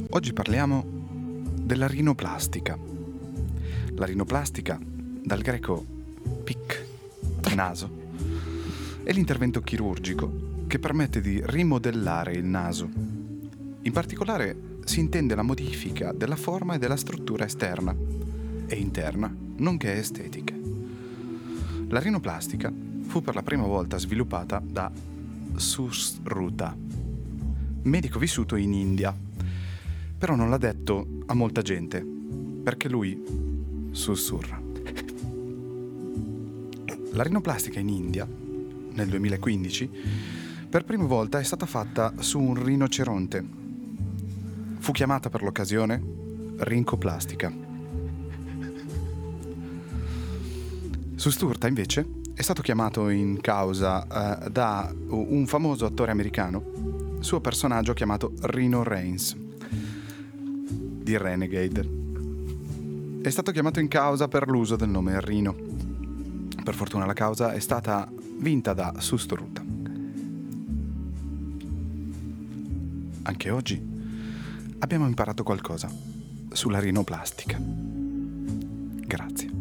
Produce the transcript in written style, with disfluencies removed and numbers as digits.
Oggi parliamo della rinoplastica. La rinoplastica, dal greco pic, naso, è l'intervento chirurgico che permette di rimodellare il naso. In particolare si intende la modifica della forma e della struttura esterna e interna, nonché estetica. La rinoplastica fu per la prima volta sviluppata da Susruta, medico vissuto in India, però non l'ha detto a molta gente, perché lui sussurra. La rinoplastica in India, nel 2015, per prima volta è stata fatta su un rinoceronte. Fu chiamata per l'occasione rincoplastica. Susturta, invece, è stato chiamato in causa da un famoso attore americano, suo personaggio chiamato Rino Reigns, di Renegade. È stato chiamato in causa per l'uso del nome Rino. Per fortuna la causa è stata vinta da Susturta. Anche oggi abbiamo imparato qualcosa sulla rinoplastica. Grazie.